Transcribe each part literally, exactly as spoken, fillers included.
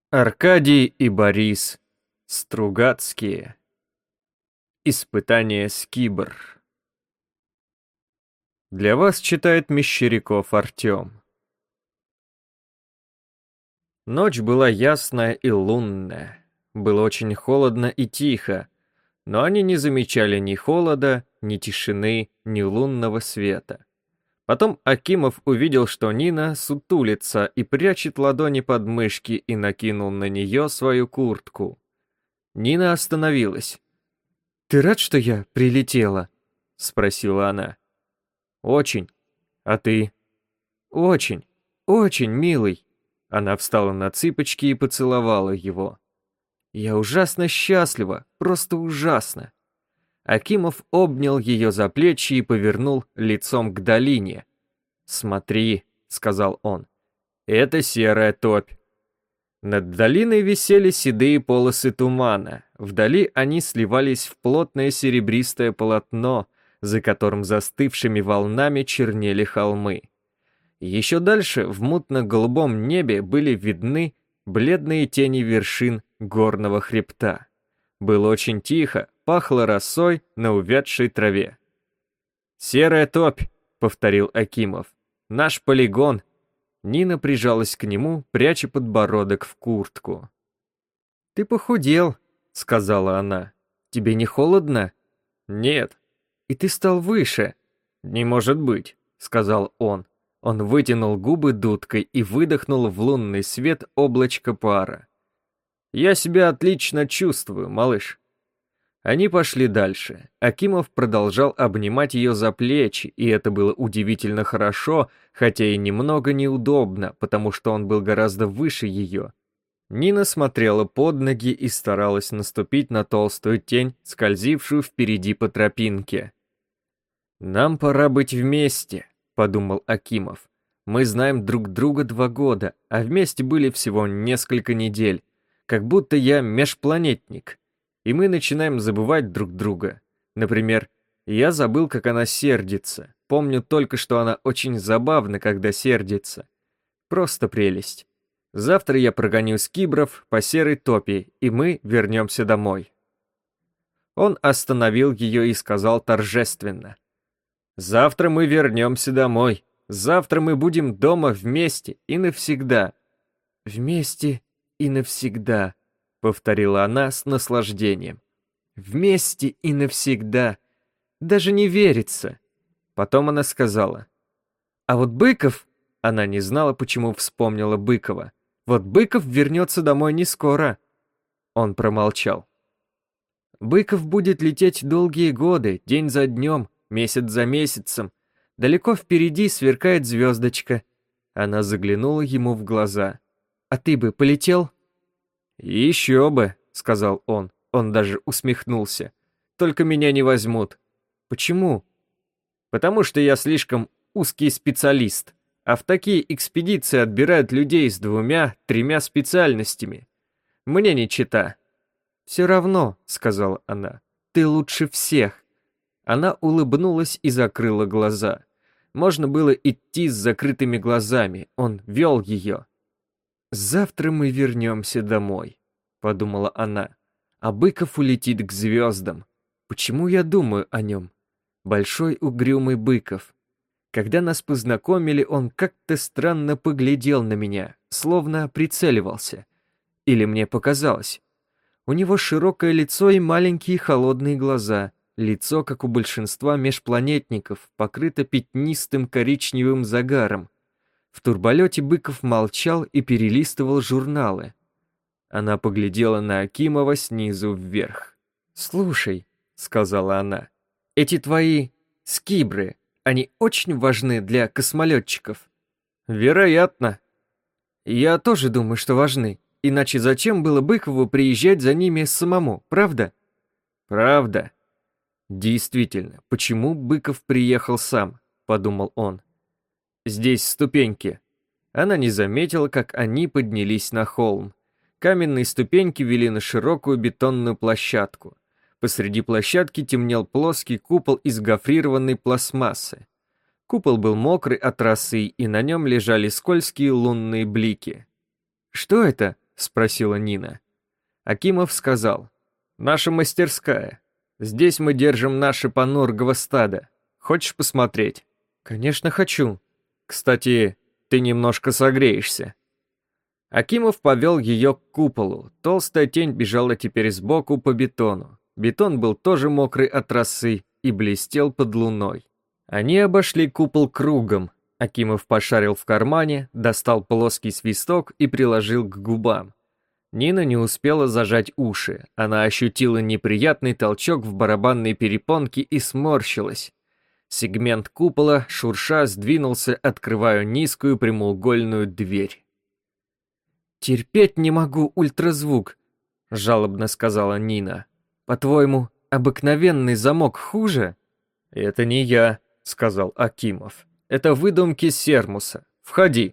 Аркадий и Борис Стругацкие. Испытание Скибр. Для вас читает Мещеряков Артем. Ночь была ясная и лунная. Было очень холодно и тихо, но они не замечали ни холода, ни тишины, ни лунного света. Потом Акимов увидел, что Нина сутулится и прячет ладони под мышки, и накинул на нее свою куртку. Нина остановилась. «Ты рад, что я прилетела?» — спросила она. «Очень. А ты?» «Очень, очень, милый». Она встала на цыпочки и поцеловала его. «Я ужасно счастлива, просто ужасно». Акимов обнял ее за плечи и повернул лицом к долине. «Смотри», — сказал он, — «это серая топь». Над долиной висели седые полосы тумана. Вдали они сливались в плотное серебристое полотно, за которым застывшими волнами чернели холмы. Еще дальше в мутно-голубом небе были видны бледные тени вершин горного хребта. Было очень тихо, пахло росой на увядшей траве. «Серая топь», — повторил Акимов, — «наш полигон». Нина прижалась к нему, пряча подбородок в куртку. «Ты похудел», — сказала она. «Тебе не холодно?» «Нет». «И ты стал выше». «Не может быть», — сказал он. Он вытянул губы дудкой и выдохнул в лунный свет облачко пара. «Я себя отлично чувствую, малыш». Они пошли дальше. Акимов продолжал обнимать ее за плечи, и это было удивительно хорошо, хотя и немного неудобно, потому что он был гораздо выше ее. Нина смотрела под ноги и старалась наступить на толстую тень, скользившую впереди по тропинке. «Нам пора быть вместе», — подумал Акимов. «Мы знаем друг друга два года, а вместе были всего несколько недель, как будто я межпланетник». И мы начинаем забывать друг друга. Например, я забыл, как она сердится. Помню только, что она очень забавна, когда сердится. Просто прелесть. Завтра я прогоню скибров по серой топи, и мы вернемся домой. Он остановил ее и сказал торжественно. «Завтра мы вернемся домой. Завтра мы будем дома вместе и навсегда». «Вместе и навсегда», — повторила она с наслаждением. «Вместе и навсегда. Даже не верится». Потом она сказала. «А вот Быков...» Она не знала, почему вспомнила Быкова. «Вот Быков вернется домой не скоро». Он промолчал. «Быков будет лететь долгие годы, день за днем, месяц за месяцем. Далеко впереди сверкает звездочка». Она заглянула ему в глаза. «А ты бы полетел?» «Еще бы», — сказал он. Он даже усмехнулся. «Только меня не возьмут». «Почему?» «Потому что я слишком узкий специалист, а в такие экспедиции отбирают людей с двумя, тремя специальностями. Мне не чета». «Все равно», — сказала она, — «ты лучше всех». Она улыбнулась и закрыла глаза. Можно было идти с закрытыми глазами, он вел ее. «Завтра мы вернемся домой», — подумала она, «а Быков улетит к звездам. Почему я думаю о нем? Большой угрюмый Быков. Когда нас познакомили, он как-то странно поглядел на меня, словно прицеливался. Или мне показалось. У него широкое лицо и маленькие холодные глаза. Лицо, как у большинства межпланетников, покрыто пятнистым коричневым загаром. В турболете Быков молчал и перелистывал журналы. Она поглядела на Акимова снизу вверх. «Слушай», — сказала она, — «эти твои скибры, они очень важны для космолетчиков». «Вероятно». «Я тоже думаю, что важны. Иначе зачем было Быкову приезжать за ними самому, правда?» «Правда». «Действительно, почему Быков приехал сам?» — подумал он. «Здесь ступеньки». Она не заметила, как они поднялись на холм. Каменные ступеньки вели на широкую бетонную площадку. Посреди площадки темнел плоский купол из гофрированной пластмассы. Купол был мокрый от росы, и на нем лежали скользкие лунные блики. «Что это?» спросила Нина. Акимов сказал: «Наша мастерская. Здесь мы держим наше панургово стадо. Хочешь посмотреть?» «Конечно, хочу. Кстати, ты немножко согреешься». Акимов повел ее к куполу. Толстая тень бежала теперь сбоку по бетону. Бетон был тоже мокрый от росы и блестел под луной. Они обошли купол кругом. Акимов пошарил в кармане, достал плоский свисток и приложил к губам. Нина не успела зажать уши. Она ощутила неприятный толчок в барабанной перепонке и сморщилась. Сегмент купола, шурша, сдвинулся, открывая низкую прямоугольную дверь. «Терпеть не могу ультразвук», — жалобно сказала Нина. «По-твоему, обыкновенный замок хуже?» «Это не я», — сказал Акимов. «Это выдумки Сермуса. Входи».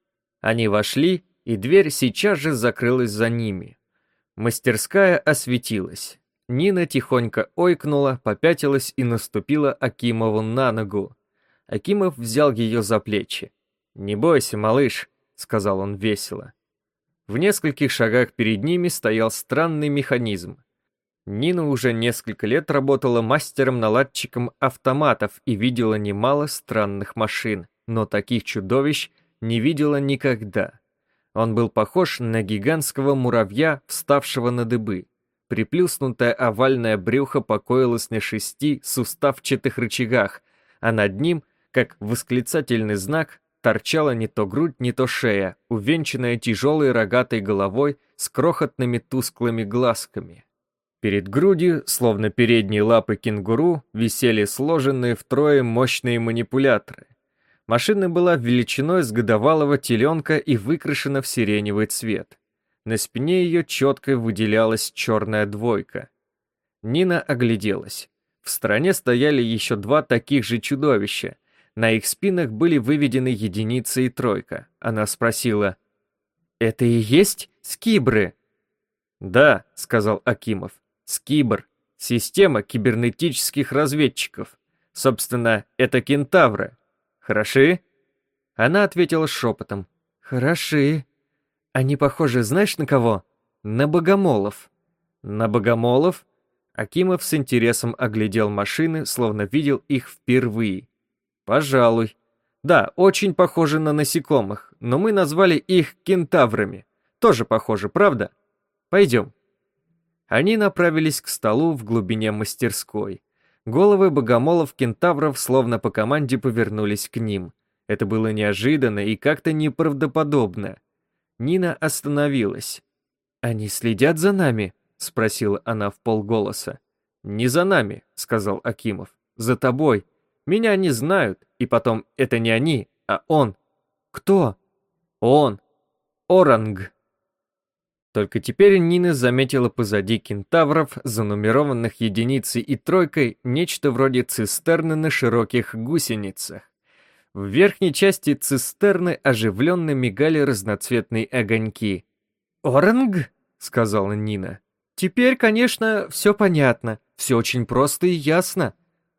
Они вошли, и дверь сейчас же закрылась за ними. Мастерская осветилась. Нина тихонько ойкнула, попятилась и наступила Акимову на ногу. Акимов взял ее за плечи. «Не бойся, малыш», — сказал он весело. В нескольких шагах перед ними стоял странный механизм. Нина уже несколько лет работала мастером-наладчиком автоматов и видела немало странных машин, но таких чудовищ не видела никогда. Он был похож на гигантского муравья, вставшего на дыбы. Приплюснутое овальное брюхо покоилось на шести суставчатых рычагах, а над ним, как восклицательный знак, торчала не то грудь, не то шея, увенчанная тяжелой рогатой головой с крохотными тусклыми глазками. Перед грудью, словно передние лапы кенгуру, висели сложенные втрое мощные манипуляторы. Машина была величиной с годовалого теленка и выкрашена в сиреневый цвет. На спине ее четко выделялась черная двойка. Нина огляделась. В стороне стояли еще два таких же чудовища. На их спинах были выведены единица и тройка. Она спросила: «Это и есть скибры?» «Да», — сказал Акимов. «Скибр — система кибернетических разведчиков. Собственно, это кентавры. Хороши?» Она ответила шепотом: «Хороши. Они похожи, знаешь, на кого? На богомолов». «На богомолов?» Акимов с интересом оглядел машины, словно видел их впервые. «Пожалуй. Да, очень похожи на насекомых, но мы назвали их кентаврами. Тоже похоже, правда? Пойдем». Они направились к столу в глубине мастерской. Головы богомолов-кентавров словно по команде повернулись к ним. Это было неожиданно и как-то неправдоподобно. Нина остановилась. «Они следят за нами?» — спросила она вполголоса. «Не за нами», — сказал Акимов. «За тобой. Меня не знают, и потом это не они, а он». «Кто?» «Он. Оранг». Только теперь Нина заметила позади кентавров, занумерованных единицей и тройкой, нечто вроде цистерны на широких гусеницах. В верхней части цистерны оживленно мигали разноцветные огоньки. «Оранг?» — сказала Нина. «Теперь, конечно, все понятно, все очень просто и ясно».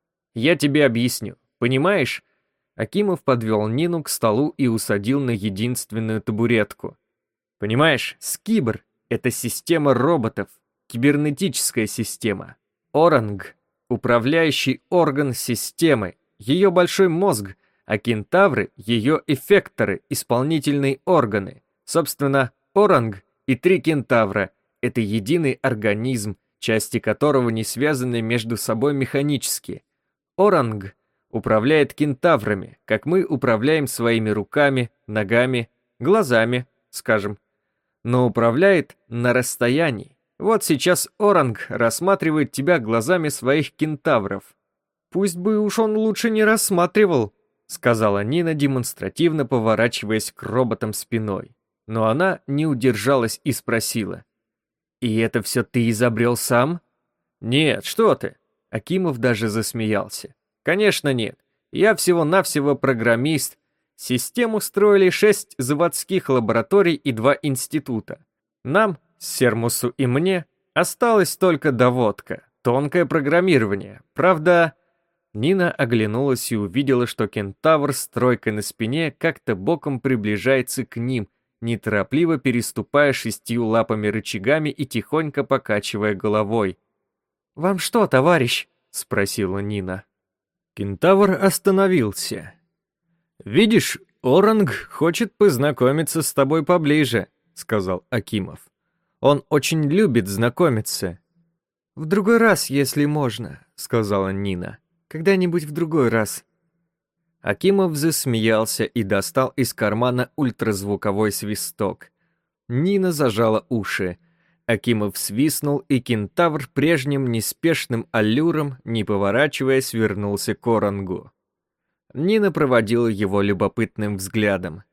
«Я тебе объясню, понимаешь?» Акимов подвел Нину к столу и усадил на единственную табуретку. «Понимаешь, скибр — это система роботов, кибернетическая система. Оранг — управляющий орган системы, ее большой мозг, а кентавры — ее эффекторы, исполнительные органы. Собственно, Оранг и три кентавра — это единый организм, части которого не связаны между собой механически. Оранг управляет кентаврами, как мы управляем своими руками, ногами, глазами, скажем, но управляет на расстоянии. Вот сейчас Оранг рассматривает тебя глазами своих кентавров. Пусть бы уж он лучше не рассматривал, сказала Нина, демонстративно поворачиваясь к роботам спиной. Но она не удержалась и спросила: «И это все ты изобрел сам?» «Нет, что ты!» Акимов даже засмеялся. «Конечно нет. Я всего-навсего программист. Систему строили шесть заводских лабораторий и два института. Нам, Сермусу и мне, осталась только доводка, тонкое программирование. Правда...» Нина оглянулась и увидела, что кентавр с тройкой на спине как-то боком приближается к ним, неторопливо переступая шестью лапами рычагами и тихонько покачивая головой. «Вам что, товарищ?» — спросила Нина. Кентавр остановился. «Видишь, Оранг хочет познакомиться с тобой поближе», — сказал Акимов. «Он очень любит знакомиться». «В другой раз, если можно», — сказала Нина. «Когда-нибудь в другой раз». Акимов засмеялся и достал из кармана ультразвуковой свисток. Нина зажала уши. Акимов свистнул, и кентавр прежним неспешным аллюром, не поворачиваясь, вернулся к Орангу. Нина проводила его любопытным взглядом.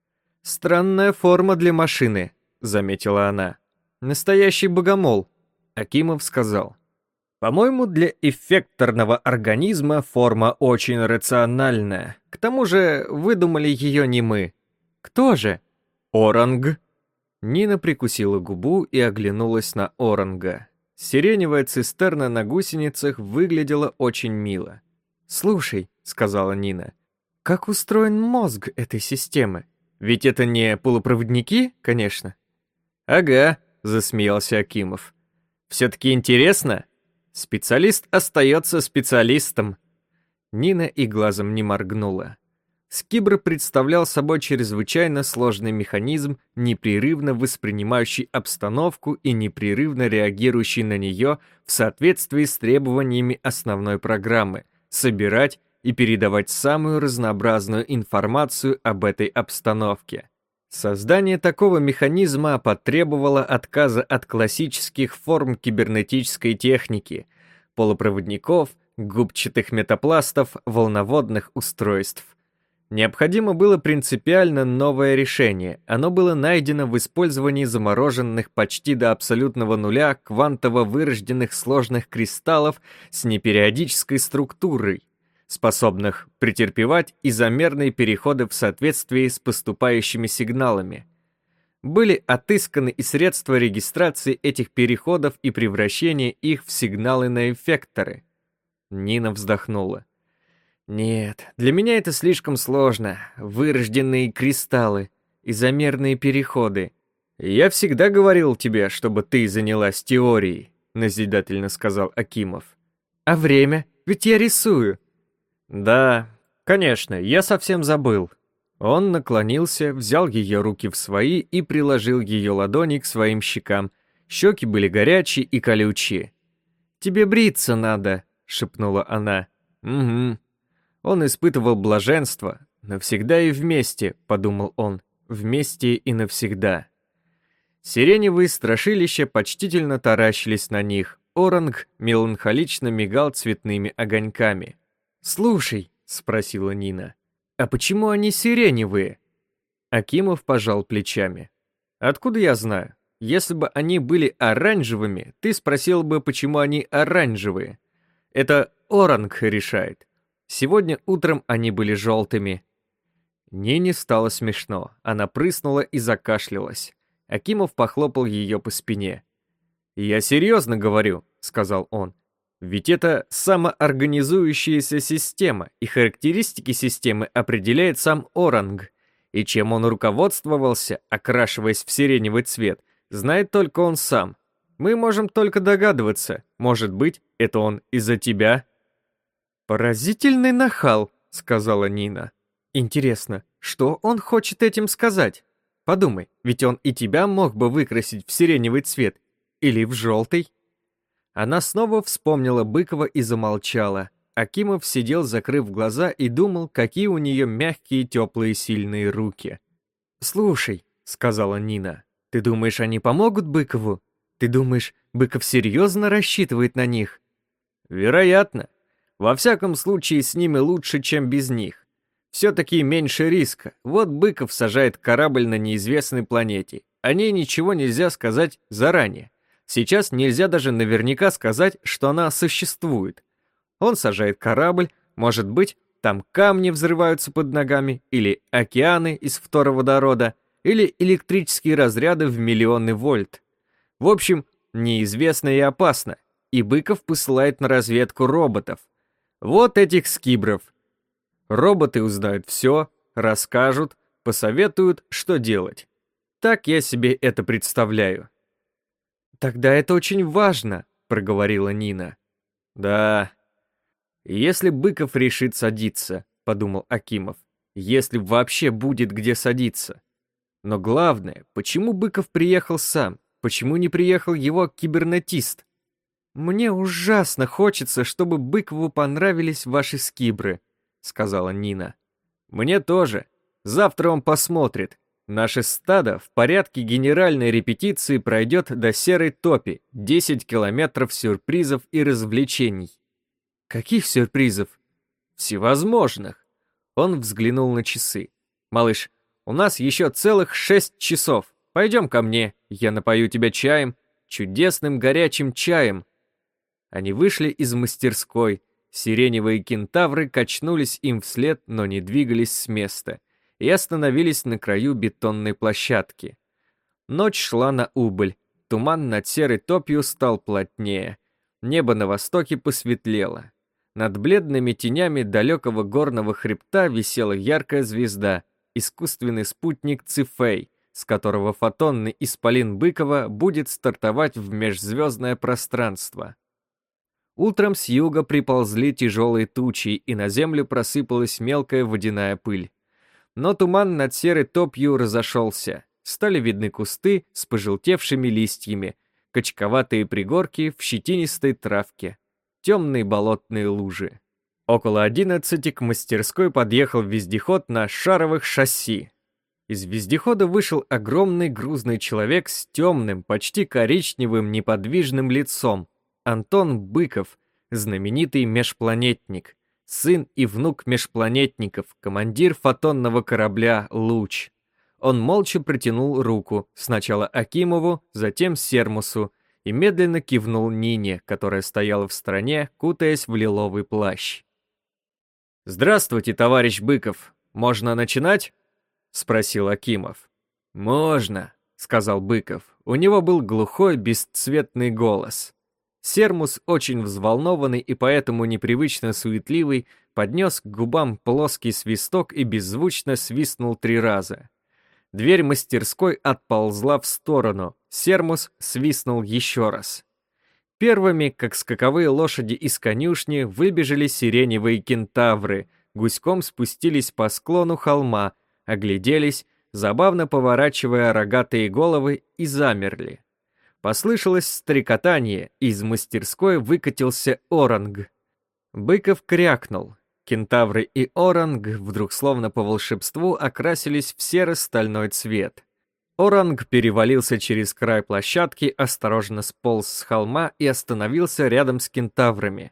«Странная форма для машины», — заметила она. «Настоящий богомол», — Акимов сказал. «По-моему, для эффекторного организма форма очень рациональная. К тому же выдумали ее не мы». «Кто же?» «Оранг». Нина прикусила губу и оглянулась на Оранга. Сиреневая цистерна на гусеницах выглядела очень мило. «Слушай», — сказала Нина, — «как устроен мозг этой системы? Ведь это не полупроводники, конечно». «Ага», — засмеялся Акимов. «Все-таки интересно? Специалист остается специалистом». Нина и глазом не моргнула. Скибр представлял собой чрезвычайно сложный механизм, непрерывно воспринимающий обстановку и непрерывно реагирующий на нее в соответствии с требованиями основной программы — собирать и передавать самую разнообразную информацию об этой обстановке. Создание такого механизма потребовало отказа от классических форм кибернетической техники, полупроводников, губчатых метапластов, волноводных устройств. Необходимо было принципиально новое решение. Оно было найдено в использовании замороженных почти до абсолютного нуля квантово вырожденных сложных кристаллов с непериодической структурой, способных претерпевать изомерные переходы в соответствии с поступающими сигналами. Были отысканы и средства регистрации этих переходов и превращения их в сигналы на эффекторы. Нина вздохнула. «Нет, для меня это слишком сложно. Вырожденные кристаллы, изомерные переходы. Я всегда говорил тебе, чтобы ты занялась теорией», назидательно сказал Акимов. «А время? Ведь я рисую». «Да, конечно, я совсем забыл». Он наклонился, взял ее руки в свои и приложил ее ладони к своим щекам. Щеки были горячие и колючие. «Тебе бриться надо», — шепнула она. «Угу». Он испытывал блаженство. «Навсегда и вместе», — подумал он, — «вместе и навсегда». Сиреневые страшилища почтительно таращились на них. Оранг меланхолично мигал цветными огоньками. «Слушай», — спросила Нина, — «а почему они сиреневые?» Акимов пожал плечами. «Откуда я знаю? Если бы они были оранжевыми, ты спросил бы, почему они оранжевые. Это Оранг решает. Сегодня утром они были желтыми». Нине стало смешно. Она прыснула и закашлялась. Акимов похлопал ее по спине. «Я серьезно говорю», — сказал он. «Ведь это самоорганизующаяся система, и характеристики системы определяет сам Оранг. И чем он руководствовался, окрашиваясь в сиреневый цвет, знает только он сам. Мы можем только догадываться. Может быть, это он из-за тебя?» «Поразительный нахал», — сказала Нина. «Интересно, что он хочет этим сказать? Подумай, ведь он и тебя мог бы выкрасить в сиреневый цвет или в желтый». Она снова вспомнила Быкова и замолчала. Акимов сидел, закрыв глаза, и думал, какие у нее мягкие, теплые, сильные руки. «Слушай», — сказала Нина, — «ты думаешь, они помогут Быкову? Ты думаешь, Быков серьезно рассчитывает на них?» «Вероятно. Во всяком случае, с ними лучше, чем без них. Все-таки меньше риска. Вот Быков сажает корабль на неизвестной планете. О ней ничего нельзя сказать заранее. Сейчас нельзя даже наверняка сказать, что она существует. Он сажает корабль, может быть, там камни взрываются под ногами, или океаны из фторводорода, или электрические разряды в миллионы вольт. В общем, неизвестно и опасно. И Быков посылает на разведку роботов. Вот этих скибров. Роботы узнают все, расскажут, посоветуют, что делать. Так я себе это представляю. Тогда это очень важно, проговорила Нина. Да. Если Быков решит садиться, подумал Акимов, если вообще будет где садиться. Но главное, почему Быков приехал сам? Почему не приехал его кибернетист? Мне ужасно хочется, чтобы Быкову понравились ваши скибры, сказала Нина. Мне тоже. Завтра он посмотрит. Наше стадо в порядке генеральной репетиции пройдет до Серой Топи, десять километров сюрпризов и развлечений. Каких сюрпризов? Всевозможных. Он взглянул на часы. Малыш, у нас еще целых шесть часов. Пойдем ко мне, я напою тебя чаем, чудесным горячим чаем. Они вышли из мастерской. Сиреневые кентавры качнулись им вслед, но не двигались с места, и остановились на краю бетонной площадки. Ночь шла на убыль, туман над Серой Топью стал плотнее, небо на востоке посветлело. Над бледными тенями далекого горного хребта висела яркая звезда, искусственный спутник Цифей, с которого фотонный исполин Быкова будет стартовать в межзвездное пространство. Утром с юга приползли тяжелые тучи, и на землю просыпалась мелкая водяная пыль. Но туман над Серой Топью разошелся. Стали видны кусты с пожелтевшими листьями, качковатые пригорки в щетинистой травке, темные болотные лужи. Около одиннадцати к мастерской подъехал вездеход на шаровых шасси. Из вездехода вышел огромный грузный человек с темным, почти коричневым неподвижным лицом. Антон Быков, знаменитый межпланетник, сын и внук межпланетников, командир фотонного корабля «Луч». Он молча протянул руку, сначала Акимову, затем Сермусу, и медленно кивнул Нине, которая стояла в стороне, кутаясь в лиловый плащ. «Здравствуйте, товарищ Быков. Можно начинать?» — спросил Акимов. «Можно», — сказал Быков. У него был глухой, бесцветный голос. Сермус, очень взволнованный и поэтому непривычно суетливый, поднес к губам плоский свисток и беззвучно свистнул три раза. Дверь мастерской отползла в сторону. Сермус свистнул еще раз. Первыми, как скаковые лошади из конюшни, выбежали сиреневые кентавры, гуськом спустились по склону холма, огляделись, забавно поворачивая рогатые головы, и замерли. Послышалось стрекотание, и из мастерской выкатился оранг. Быков крякнул. Кентавры и оранг вдруг словно по волшебству окрасились в серо-стальной цвет. Оранг перевалился через край площадки, осторожно сполз с холма и остановился рядом с кентаврами.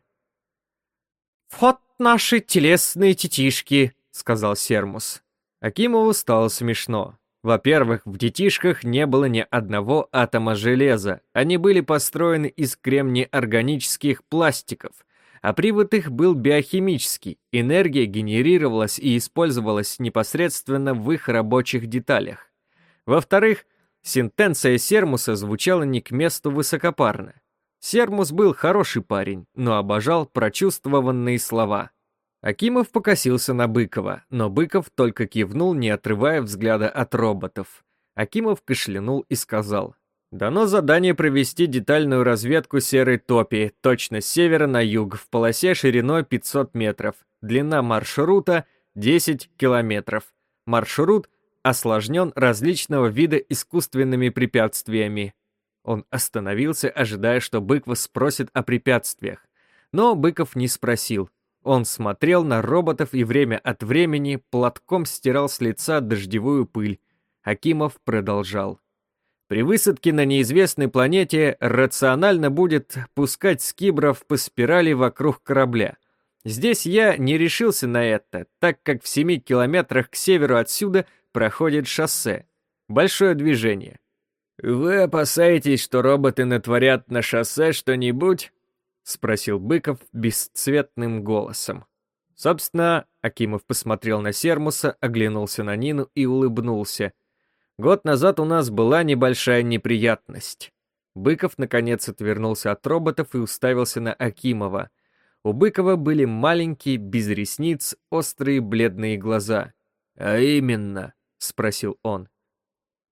«Вот наши телесные тетишки», — сказал Сермус. Акимову стало смешно. Во-первых, в детишках не было ни одного атома железа, они были построены из кремнеорганических пластиков, а привод их был биохимический, энергия генерировалась и использовалась непосредственно в их рабочих деталях. Во-вторых, сентенция Сермуса звучала не к месту высокопарно. Сермус был хороший парень, но обожал прочувствованные слова. Акимов покосился на Быкова, но Быков только кивнул, не отрывая взгляда от роботов. Акимов кашлянул и сказал: «Дано задание провести детальную разведку Серой Топи, точно с севера на юг, в полосе шириной пятьсот метров, длина маршрута десять километров. Маршрут осложнен различного вида искусственными препятствиями». Он остановился, ожидая, что Быков спросит о препятствиях. Но Быков не спросил. Он смотрел на роботов и время от времени платком стирал с лица дождевую пыль. Акимов продолжал. При высадке на неизвестной планете рационально будет пускать скибров по спирали вокруг корабля. Здесь я не решился на это, так как в семи километрах к северу отсюда проходит шоссе. Большое движение. «Вы опасаетесь, что роботы натворят на шоссе что-нибудь?» — спросил Быков бесцветным голосом. Собственно, Акимов посмотрел на Сермуса, оглянулся на Нину и улыбнулся. Год назад у нас была небольшая неприятность. Быков наконец отвернулся от роботов и уставился на Акимова. У Быкова были маленькие, без ресниц, острые бледные глаза. «А именно?» — спросил он.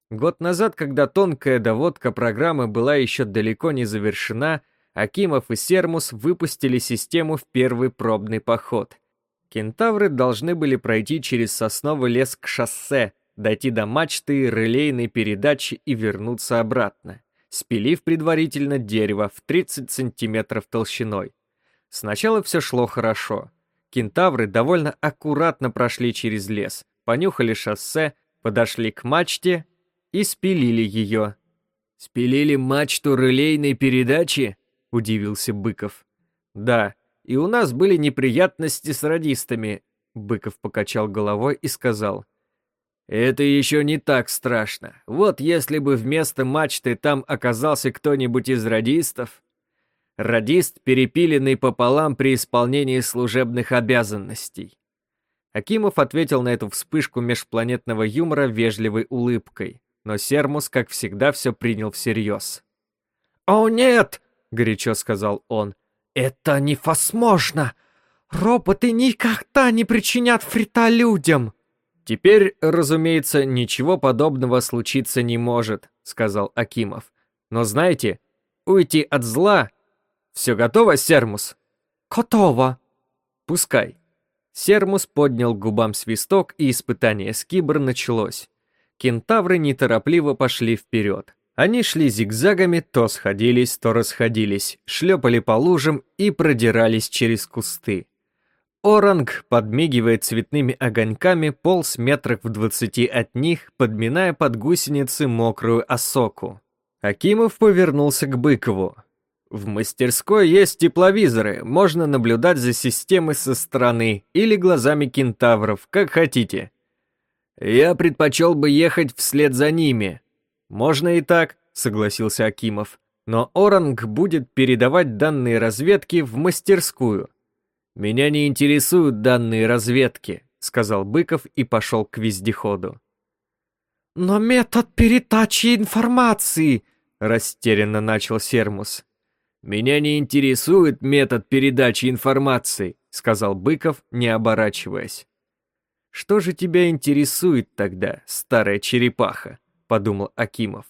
Год назад, когда тонкая доводка программы была еще далеко не завершена, Акимов и Сермус выпустили систему в первый пробный поход. Кентавры должны были пройти через сосновый лес к шоссе, дойти до мачты релейной передачи и вернуться обратно, спилив предварительно дерево в тридцать сантиметров толщиной. Сначала все шло хорошо. Кентавры довольно аккуратно прошли через лес, понюхали шоссе, подошли к мачте и спилили ее. «Спилили мачту релейной передачи?» — удивился Быков. «Да, и у нас были неприятности с радистами», — Быков покачал головой и сказал. «Это еще не так страшно. Вот если бы вместо мачты там оказался кто-нибудь из радистов...» Радист, перепиленный пополам при исполнении служебных обязанностей. Акимов ответил на эту вспышку межпланетного юмора вежливой улыбкой, но Сермус, как всегда, все принял всерьез. «О нет!» — горячо сказал он. «Это невозможно! Роботы никогда не причинят вреда людям!» «Теперь, разумеется, ничего подобного случиться не может», — сказал Акимов. «Но знаете, уйти от зла... Все готово, Сермус?» «Готово». «Пускай». Сермус поднял к губам свисток, и испытание Скибр началось. Кентавры неторопливо пошли вперед. Они шли зигзагами, то сходились, то расходились, шлепали по лужам и продирались через кусты. Оранг, подмигивая цветными огоньками, полз метрах в двадцати от них, подминая под гусеницы мокрую осоку. Акимов повернулся к Быкову. «В мастерской есть тепловизоры, можно наблюдать за системой со стороны или глазами кентавров, как хотите». «Я предпочел бы ехать вслед за ними». «Можно и так», — согласился Акимов. «Но Оранг будет передавать данные разведки в мастерскую». «Меня не интересуют данные разведки», — сказал Быков и пошел к вездеходу. «Но метод передачи информации», — растерянно начал Сермус. «Меня не интересует метод передачи информации», — сказал Быков, не оборачиваясь. «Что же тебя интересует тогда, старая черепаха?» — подумал Акимов.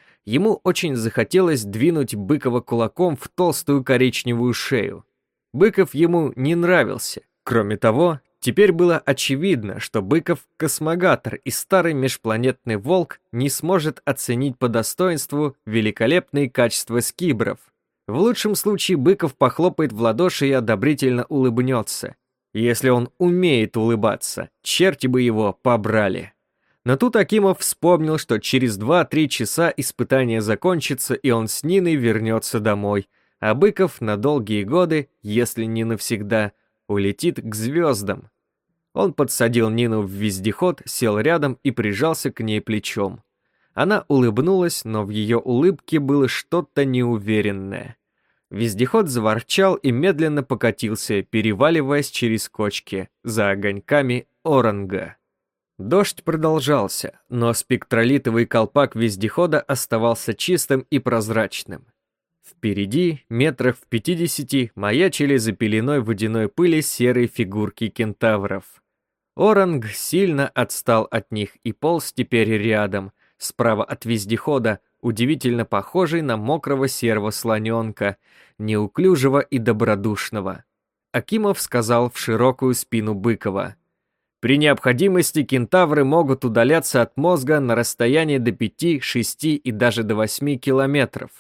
Ему очень захотелось двинуть Быкова кулаком в толстую коричневую шею. Быков ему не нравился. Кроме того, теперь было очевидно, что Быков — космогатор, и старый межпланетный волк не сможет оценить по достоинству великолепные качества скибров. В лучшем случае Быков похлопает в ладоши и одобрительно улыбнется. Если он умеет улыбаться, черти бы его побрали. Но тут Акимов вспомнил, что через два-три часа испытание закончится, и он с Ниной вернется домой, а Быков на долгие годы, если не навсегда, улетит к звездам. Он подсадил Нину в вездеход, сел рядом и прижался к ней плечом. Она улыбнулась, но в ее улыбке было что-то неуверенное. Вездеход заворчал и медленно покатился, переваливаясь через кочки, за огоньками Оранга. Дождь продолжался, но спектролитовый колпак вездехода оставался чистым и прозрачным. Впереди, метрах в пятидесяти, маячили за пеленой водяной пыли серые фигурки кентавров. Оранг сильно отстал от них и полз теперь рядом, справа от вездехода, удивительно похожий на мокрого серого слоненка, неуклюжего и добродушного. Акимов сказал в широкую спину Быкова. «При необходимости кентавры могут удаляться от мозга на расстояние до пяти, шести и даже до восьми километров».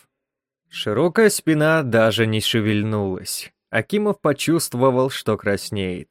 Широкая спина даже не шевельнулась. Акимов почувствовал, что краснеет.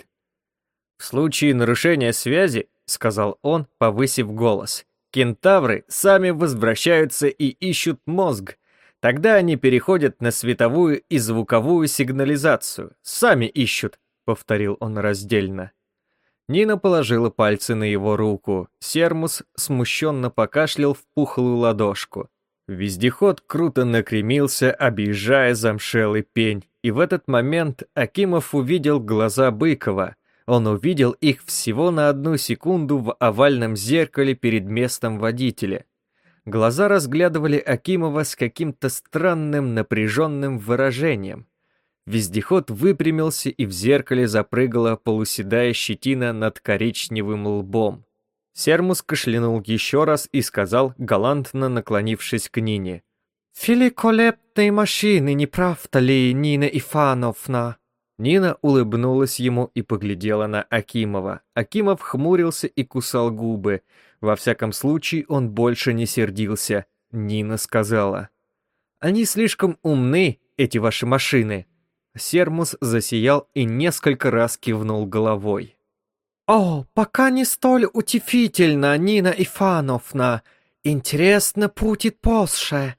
«В случае нарушения связи, — сказал он, повысив голос, — кентавры сами возвращаются и ищут мозг. Тогда они переходят на световую и звуковую сигнализацию. Сами ищут, — повторил он раздельно. Нина положила пальцы на его руку. Сермус смущенно покашлял в пухлую ладошку. Вездеход круто накремился, объезжая замшелый пень, и в этот момент Акимов увидел глаза Быкова. Он увидел их всего на одну секунду в овальном зеркале перед местом водителя. Глаза разглядывали Акимова с каким-то странным напряженным выражением. Вездеход выпрямился, и в зеркале запрыгала полуседая щетина над коричневым лбом. Сермус кашлянул еще раз и сказал, галантно наклонившись к Нине. «Великолепные машины, не правда ли, Нина Ифановна?» Нина улыбнулась ему и поглядела на Акимова. Акимов хмурился и кусал губы. Во всяком случае, он больше не сердился. Нина сказала. «Они слишком умны, эти ваши машины». Сермус засиял и несколько раз кивнул головой. «О, пока не столь утешительно, Нина Ифановна. Интересно будет позже».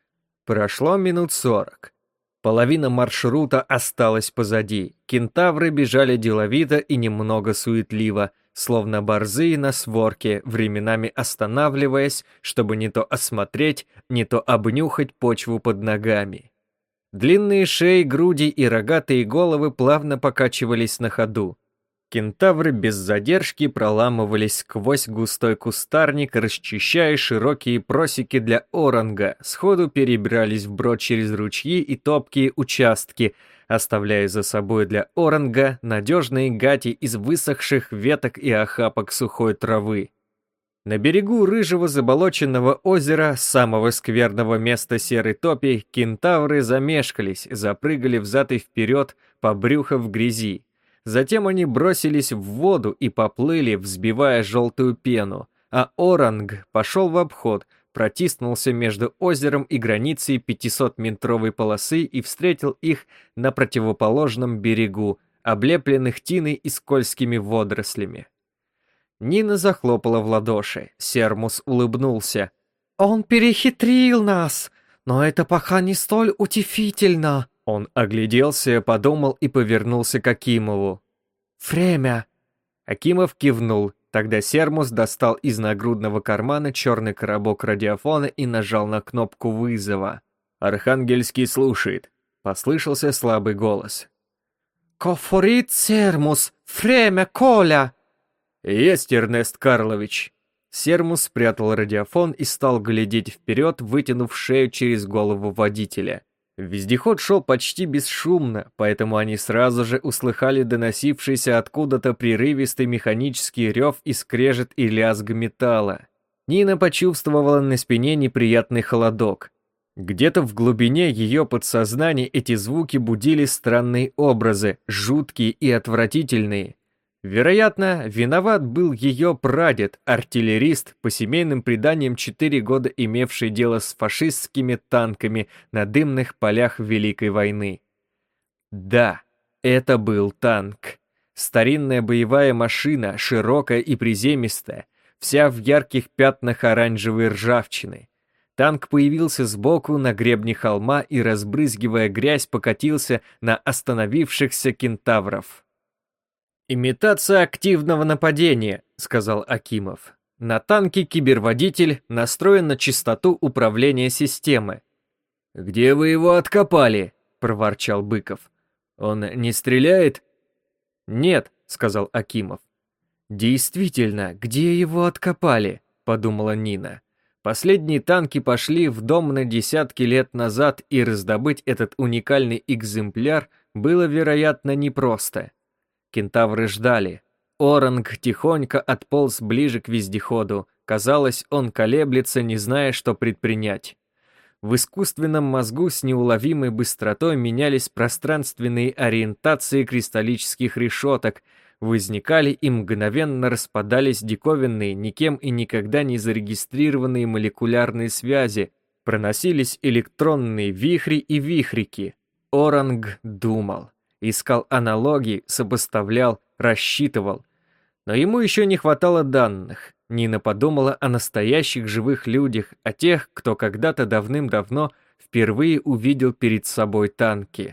Прошло минут сорок. Половина маршрута осталась позади. Кентавры бежали деловито и немного суетливо, словно борзые на сворке, временами останавливаясь, чтобы не то осмотреть, не то обнюхать почву под ногами. Длинные шеи, груди и рогатые головы плавно покачивались на ходу. Кентавры без задержки проламывались сквозь густой кустарник, расчищая широкие просеки для оранга, сходу перебирались вброд через ручьи и топкие участки, оставляя за собой для оранга надежные гати из высохших веток и охапок сухой травы. На берегу рыжего заболоченного озера, самого скверного места серой топи, кентавры замешкались, запрыгали взад и вперед, по брюхо в грязи. Затем они бросились в воду и поплыли, взбивая желтую пену, а оранг пошел в обход, протиснулся между озером и границей пятисотметровой полосы и встретил их на противоположном берегу, облепленных тиной и скользкими водорослями. Нина захлопала в ладоши, Сермус улыбнулся. «Он перехитрил нас, но это пока не столь утешительно». Он огляделся, подумал и повернулся к Акимову. «Время!» Акимов кивнул. Тогда Сермус достал из нагрудного кармана черный коробок радиофона и нажал на кнопку вызова. «Архангельский слушает», — послышался слабый голос. «Кофорит Сермус! Время, Коля!» «Есть, Эрнест Карлович!» Сермус спрятал радиофон и стал глядеть вперед, вытянув шею через голову водителя. Вездеход шел почти бесшумно, поэтому они сразу же услыхали доносившийся откуда-то прерывистый механический рев и скрежет и лязг металла. Нина почувствовала на спине неприятный холодок. Где-то в глубине ее подсознания эти звуки будили странные образы, жуткие и отвратительные. Вероятно, виноват был ее прадед, артиллерист, по семейным преданиям четыре года имевший дело с фашистскими танками на дымных полях Великой войны. Да, это был танк. Старинная боевая машина, широкая и приземистая, вся в ярких пятнах оранжевой ржавчины. Танк появился сбоку на гребне холма и, разбрызгивая грязь, покатился на остановившихся кентавров. «Имитация активного нападения», — сказал Акимов. На танке киберводитель настроен на частоту управления системы. «Где вы его откопали?» — проворчал Быков. «Он не стреляет?» «Нет», — сказал Акимов. «Действительно, где его откопали?» — подумала Нина. Последние танки пошли в дом на десятки лет назад, и раздобыть этот уникальный экземпляр было, вероятно, непросто. Кентавры ждали. Оранг тихонько отполз ближе к вездеходу. Казалось, он колеблется, не зная, что предпринять. В искусственном мозгу с неуловимой быстротой менялись пространственные ориентации кристаллических решеток, возникали и мгновенно распадались диковинные, никем и никогда не зарегистрированные молекулярные связи, проносились электронные вихри и вихрики. Оранг думал. Искал аналогии, сопоставлял, рассчитывал. Но ему еще не хватало данных. Нина подумала о настоящих живых людях, о тех, кто когда-то давным-давно впервые увидел перед собой танки.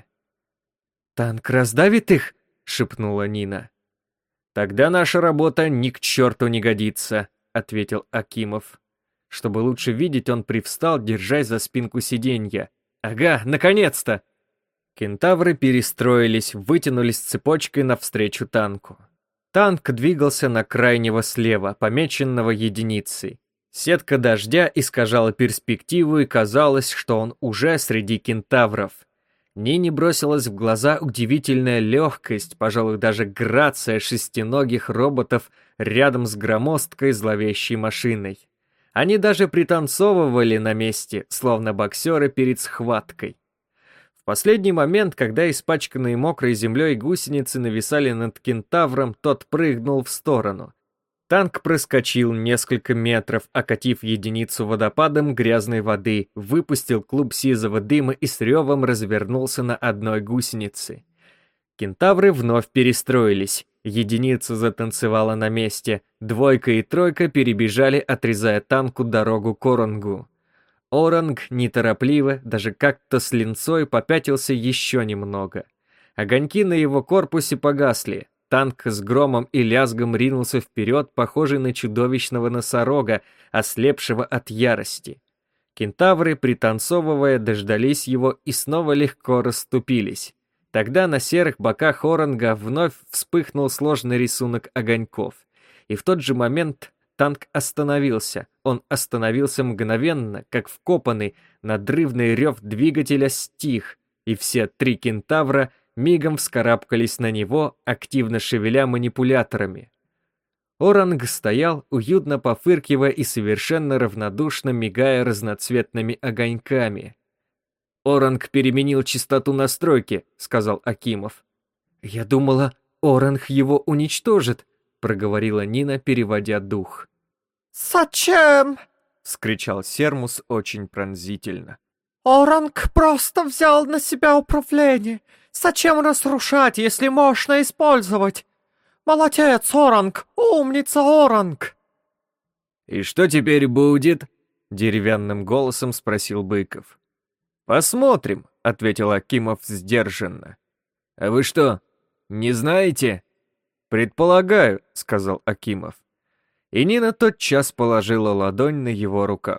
«Танк раздавит их?» — шепнула Нина. «Тогда наша работа ни к черту не годится», — ответил Акимов. Чтобы лучше видеть, он привстал, держась за спинку сиденья. «Ага, наконец-то!» Кентавры перестроились, вытянулись цепочкой навстречу танку. Танк двигался на крайнего слева, помеченного единицей. Сетка дождя искажала перспективу, и казалось, что он уже среди кентавров. Нине бросилась в глаза удивительная легкость, пожалуй, даже грация шестиногих роботов рядом с громоздкой зловещей машиной. Они даже пританцовывали на месте, словно боксеры перед схваткой. В последний момент, когда испачканные мокрой землей гусеницы нависали над кентавром, тот прыгнул в сторону. Танк проскочил несколько метров, окатив единицу водопадом грязной воды, выпустил клуб сизого дыма и с ревом развернулся на одной гусенице. Кентавры вновь перестроились. Единица затанцевала на месте. Двойка и тройка перебежали, отрезая танку дорогу к Орангу. Оранг неторопливо, даже как-то с линцой, попятился еще немного. Огоньки на его корпусе погасли. Танк с громом и лязгом ринулся вперед, похожий на чудовищного носорога, ослепшего от ярости. Кентавры, пританцовывая, дождались его и снова легко расступились. Тогда на серых боках Оранга вновь вспыхнул сложный рисунок огоньков. И в тот же момент танк остановился. Он остановился мгновенно, как вкопанный, надрывный рев двигателя стих, и все три кентавра мигом вскарабкались на него, активно шевеля манипуляторами. Оранг стоял, уютно пофыркивая и совершенно равнодушно мигая разноцветными огоньками. «Оранг переменил частоту настройки», — сказал Акимов. «Я думала, Оранг его уничтожит», — проговорила Нина, переводя дух. «Зачем?» — вскричал Сермус очень пронзительно. «Оранг просто взял на себя управление. Зачем разрушать, если можно использовать? Молодец, Оранг! Умница, Оранг!» «И что теперь будет?» — деревянным голосом спросил Быков. «Посмотрим», — ответил Акимов сдержанно. «А вы что, не знаете?» «Предполагаю», — сказал Акимов. И Нина тотчас положила ладонь на его рукав.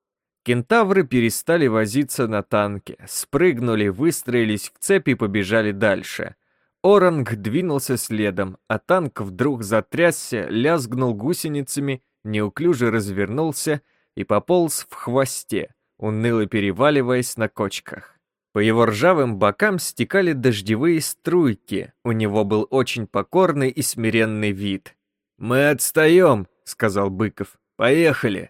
Кентавры перестали возиться на танке, спрыгнули, выстроились в цепь и побежали дальше. Оранг двинулся следом, а танк вдруг затрясся, лязгнул гусеницами, неуклюже развернулся и пополз в хвосте, уныло переваливаясь на кочках. По его ржавым бокам стекали дождевые струйки, у него был очень покорный и смиренный вид. «Мы отстаем», — сказал Быков. «Поехали».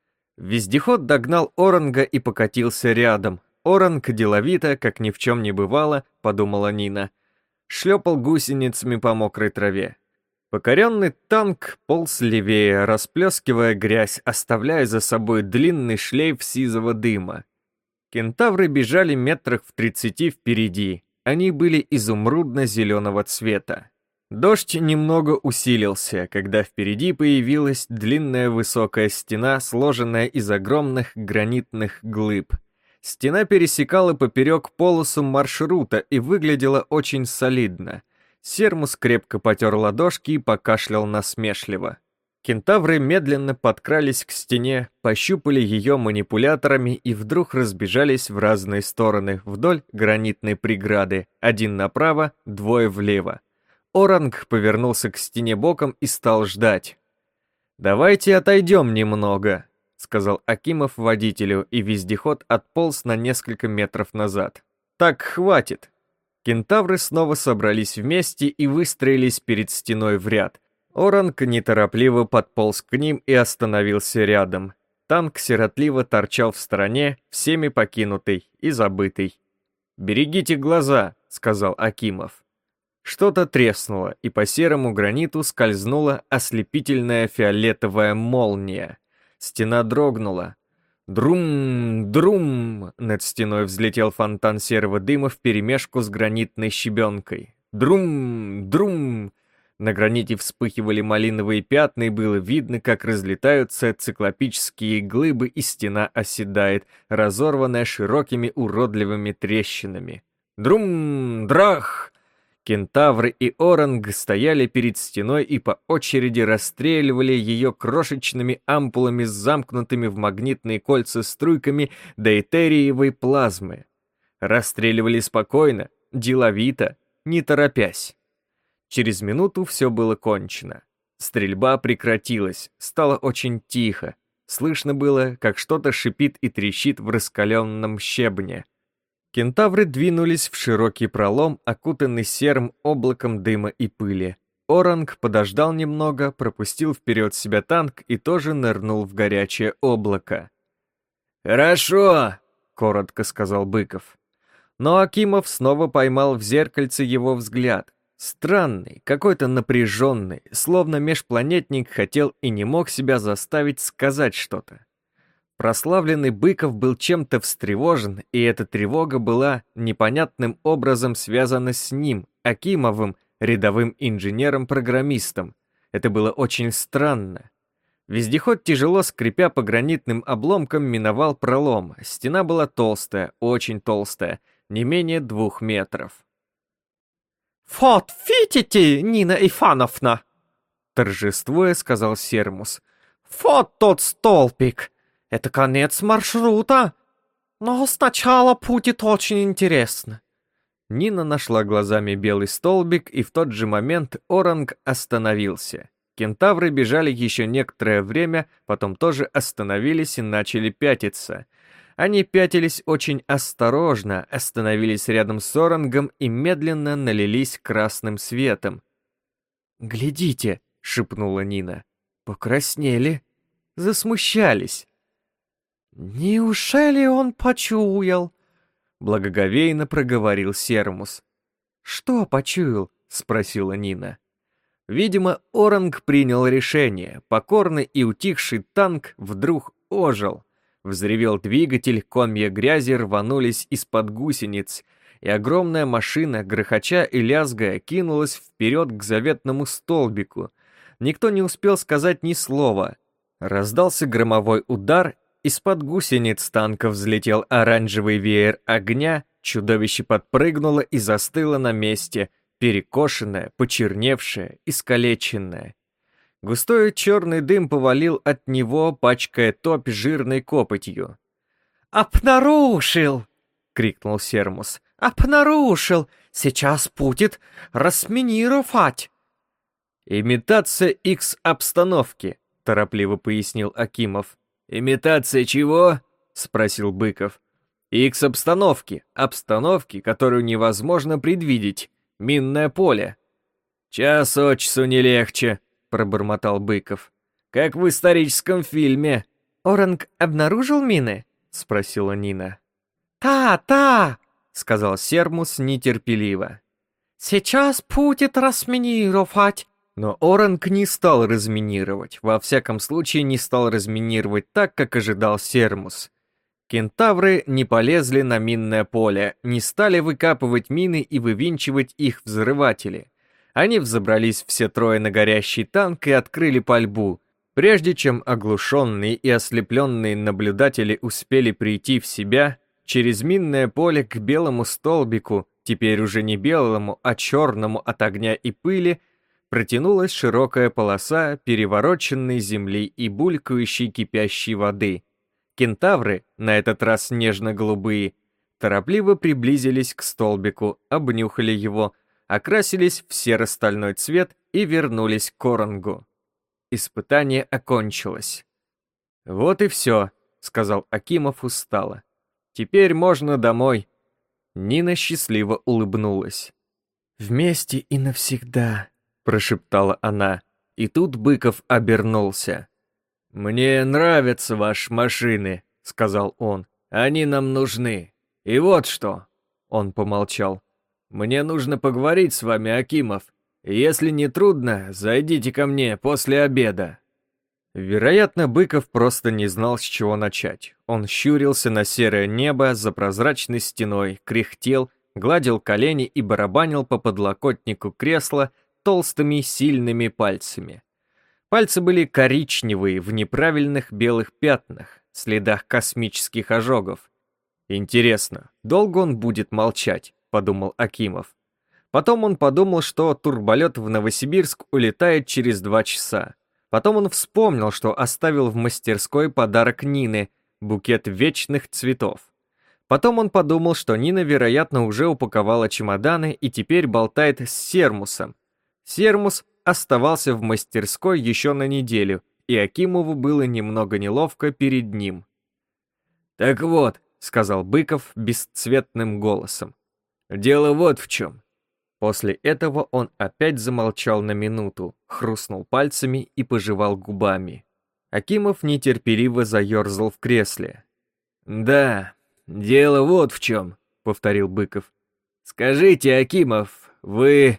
Вездеход догнал Оранга и покатился рядом. Оранг деловито, как ни в чем не бывало, подумала Нина, шлепал гусеницами по мокрой траве. Покоренный танк полз левее, расплескивая грязь, оставляя за собой длинный шлейф сизого дыма. Кентавры бежали метрах в тридцати впереди. Они были изумрудно-зеленого цвета. Дождь немного усилился, когда впереди появилась длинная высокая стена, сложенная из огромных гранитных глыб. Стена пересекала поперек полосу маршрута и выглядела очень солидно. Сермус крепко потер ладошки и покашлял насмешливо. Кентавры медленно подкрались к стене, пощупали ее манипуляторами и вдруг разбежались в разные стороны вдоль гранитной преграды, один направо, двое влево. Оранг повернулся к стене боком и стал ждать. «Давайте отойдем немного», — сказал Акимов водителю, и вездеход отполз на несколько метров назад. «Так хватит». Кентавры снова собрались вместе и выстроились перед стеной в ряд. Оранг неторопливо подполз к ним и остановился рядом. Танк сиротливо торчал в стороне, всеми покинутый и забытый. «Берегите глаза», — сказал Акимов. Что-то треснуло, и по серому граниту скользнула ослепительная фиолетовая молния. Стена дрогнула. Друм, друм! Над стеной взлетел фонтан серого дыма вперемешку с гранитной щебенкой. Друм, друм! На граните вспыхивали малиновые пятна, и было видно, как разлетаются циклопические глыбы, и стена оседает, разорванная широкими уродливыми трещинами. Друм, драх! Кентавры и Оранг стояли перед стеной и по очереди расстреливали ее крошечными ампулами с замкнутыми в магнитные кольца струйками дейтериевой плазмы. Расстреливали спокойно, деловито, не торопясь. Через минуту все было кончено. Стрельба прекратилась, стало очень тихо. Слышно было, как что-то шипит и трещит в раскаленном щебне. Кентавры двинулись в широкий пролом, окутанный серым облаком дыма и пыли. Оранг подождал немного, пропустил вперед себя танк и тоже нырнул в горячее облако. «Хорошо!» — коротко сказал Быков. Но Акимов снова поймал в зеркальце его взгляд. Странный, какой-то напряженный, словно межпланетник хотел и не мог себя заставить сказать что-то. Прославленный Быков был чем-то встревожен, и эта тревога была непонятным образом связана с ним, Акимовым, рядовым инженером-программистом. Это было очень странно. Вездеход, тяжело скрипя по гранитным обломкам, миновал пролом. Стена была толстая, очень толстая, не менее двух метров. «Вот видите, Нина Ифановна!» Торжествуя, сказал Сермус. «Вот тот столбик! Это конец маршрута! Но сначала будет очень интересно!» Нина нашла глазами белый столбик, и в тот же момент Оранг остановился. Кентавры бежали еще некоторое время, потом тоже остановились и начали пятиться. Они пятились очень осторожно, остановились рядом с Орангом и медленно налились красным светом. «Глядите!» — шепнула Нина. «Покраснели, засмущались». «Неужели он почуял?» — благоговейно проговорил Сермус. «Что почуял?» — спросила Нина. Видимо, Оранг принял решение. Покорный и утихший танк вдруг ожил. Взревел двигатель, комья грязи рванулись из-под гусениц, и огромная машина, грохоча и лязгая, кинулась вперед к заветному столбику. Никто не успел сказать ни слова. Раздался громовой удар, из-под гусениц танка взлетел оранжевый веер огня, чудовище подпрыгнуло и застыло на месте, перекошенное, почерневшее, искалеченное. Густой черный дым повалил от него, пачкая топь жирной копотью. «Обнаружил!» — крикнул Сермус. «Обнаружил! Сейчас будет расминировать!» «Имитация Икс-обстановки», — торопливо пояснил Акимов. «Имитация чего?» — спросил Быков. «Икс-обстановки, обстановки, которую невозможно предвидеть. Минное поле». «Час от часу не легче», — пробормотал Быков. «Как в историческом фильме». «Оранг обнаружил мины?» — спросила Нина. «Та, та!» — сказал Сермус нетерпеливо. «Сейчас будет расминировать». Но Оранг не стал разминировать, во всяком случае не стал разминировать так, как ожидал Сермус. Кентавры не полезли на минное поле, не стали выкапывать мины и вывинчивать их взрыватели. Они взобрались все трое на горящий танк и открыли пальбу. Прежде чем оглушенные и ослепленные наблюдатели успели прийти в себя, через минное поле к белому столбику, теперь уже не белому, а черному от огня и пыли, протянулась широкая полоса перевороченной земли и булькающей кипящей воды. Кентавры, на этот раз нежно-голубые, торопливо приблизились к столбику, обнюхали его, окрасились в серо-стальной цвет и вернулись к Орангу. Испытание окончилось. «Вот и все», — сказал Акимов устало. «Теперь можно домой». Нина счастливо улыбнулась. «Вместе и навсегда», — прошептала она. И тут Быков обернулся. «Мне нравятся ваши машины», — сказал он. «Они нам нужны. И вот что». Он помолчал. «Мне нужно поговорить с вами, Акимов. Если не трудно, зайдите ко мне после обеда». Вероятно, Быков просто не знал, с чего начать. Он щурился на серое небо за прозрачной стеной, кряхтел, гладил колени и барабанил по подлокотнику кресла толстыми сильными пальцами. Пальцы были коричневые, в неправильных белых пятнах, следах космических ожогов. «Интересно, долго он будет молчать?» — подумал Акимов. Потом он подумал, что турболет в Новосибирск улетает через два часа. Потом он вспомнил, что оставил в мастерской подарок Нины — букет вечных цветов. Потом он подумал, что Нина, вероятно, уже упаковала чемоданы и теперь болтает с Сермусом. Сермус оставался в мастерской еще на неделю, и Акимову было немного неловко перед ним. «Так вот», — сказал Быков бесцветным голосом. «Дело вот в чем». После этого он опять замолчал на минуту, хрустнул пальцами и пожевал губами. Акимов нетерпеливо заерзал в кресле. «Да, дело вот в чем», — повторил Быков. «Скажите, Акимов, вы...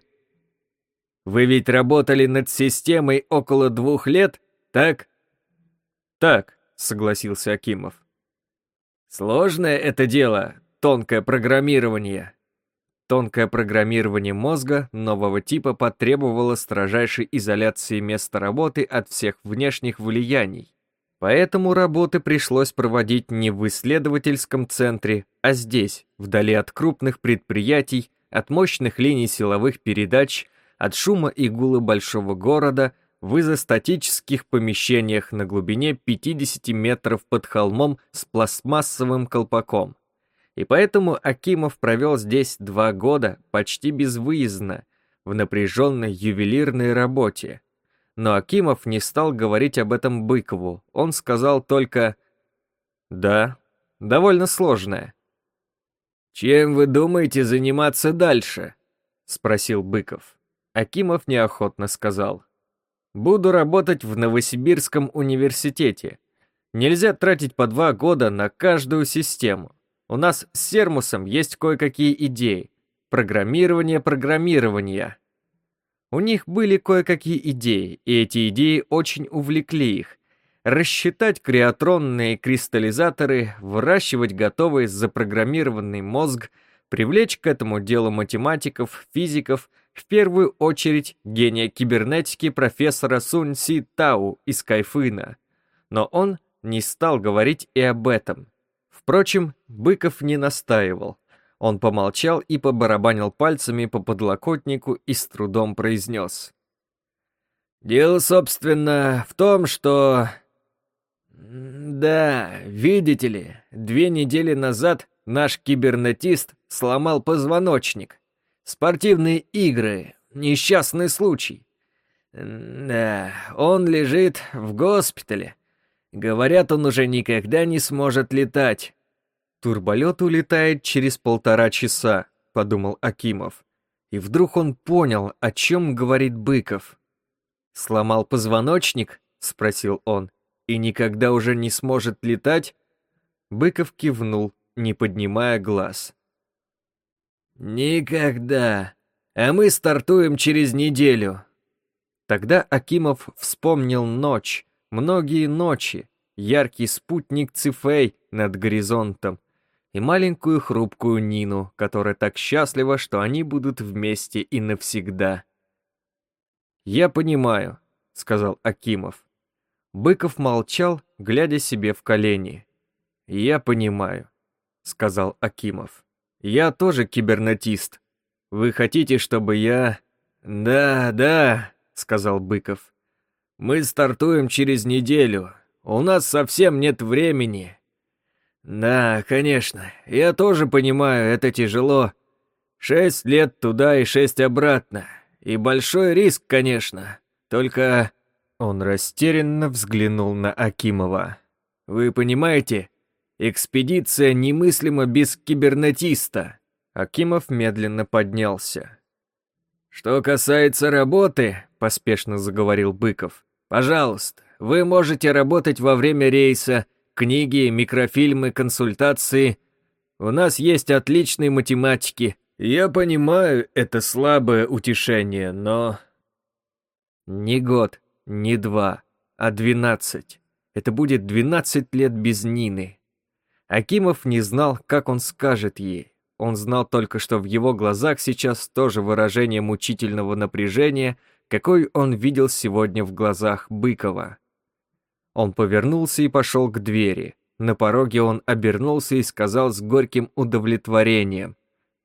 Вы ведь работали над системой около двух лет, так?» «Так», — согласился Акимов. «Сложное это дело, тонкое программирование». Тонкое программирование мозга нового типа потребовало строжайшей изоляции места работы от всех внешних влияний. Поэтому работы пришлось проводить не в исследовательском центре, а здесь, вдали от крупных предприятий, от мощных линий силовых передач, от шума и гула большого города, в изостатических помещениях на глубине пятидесяти метров под холмом с пластмассовым колпаком. И поэтому Акимов провел здесь два года почти безвыездно, в напряженной ювелирной работе. Но Акимов не стал говорить об этом Быкову, он сказал только «Да, довольно сложное». «Чем вы думаете заниматься дальше?» — спросил Быков. Акимов неохотно сказал «Буду работать в Новосибирском университете. Нельзя тратить по два года на каждую систему. У нас с Сермусом есть кое-какие идеи. Программирование программирования. У них были кое-какие идеи, и эти идеи очень увлекли их. Рассчитать креатронные кристаллизаторы, выращивать готовый запрограммированный мозг, привлечь к этому делу математиков, физиков, в первую очередь гения кибернетики профессора Сунь Си Тау из Кайфына. Но он не стал говорить и об этом. Впрочем, Быков не настаивал. Он помолчал и побарабанил пальцами по подлокотнику и с трудом произнес. «Дело, собственно, в том, что... Да, видите ли, две недели назад наш кибернетист сломал позвоночник. Спортивные игры, несчастный случай. Да, он лежит в госпитале. Говорят, он уже никогда не сможет летать». «Турболет улетает через полтора часа», — подумал Акимов. И вдруг он понял, о чем говорит Быков. «Сломал позвоночник?» — спросил он. «И никогда уже не сможет летать?» Быков кивнул, не поднимая глаз. «Никогда. А мы стартуем через неделю». Тогда Акимов вспомнил ночь, многие ночи, яркий спутник Цифей над горизонтом и маленькую хрупкую Нину, которая так счастлива, что они будут вместе и навсегда. «Я понимаю», — сказал Акимов. Быков молчал, глядя себе в колени. «Я понимаю», — сказал Акимов. «Я тоже кибернетист. Вы хотите, чтобы я...» «Да, да», — сказал Быков. «Мы стартуем через неделю. У нас совсем нет времени». «Да, конечно, я тоже понимаю, это тяжело. Шесть лет туда и шесть обратно. И большой риск, конечно. Только...» Он растерянно взглянул на Акимова. «Вы понимаете, экспедиция немыслима без кибернетиста». Акимов медленно поднялся. «Что касается работы», — поспешно заговорил Быков, «пожалуйста, вы можете работать во время рейса, книги, микрофильмы, консультации. У нас есть отличные математики. Я понимаю, это слабое утешение, но...» «Не год, не два, а двенадцать. Это будет двенадцать лет без Нины». Акимов не знал, как он скажет ей. Он знал только, что в его глазах сейчас тоже выражение мучительного напряжения, какой он видел сегодня в глазах Быкова. Он повернулся и пошел к двери. На пороге он обернулся и сказал с горьким удовлетворением: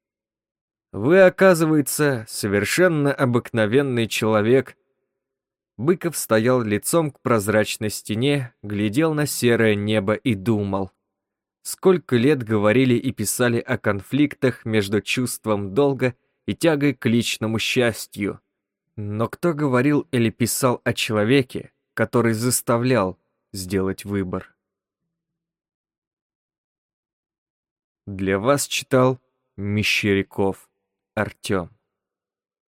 «Вы, оказывается, совершенно обыкновенный человек». Быков стоял лицом к прозрачной стене, глядел на серое небо и думал. Сколько лет говорили и писали о конфликтах между чувством долга и тягой к личному счастью. Но кто говорил или писал о человеке, который заставлял сделать выбор? Для вас читал Мещеряков Артем.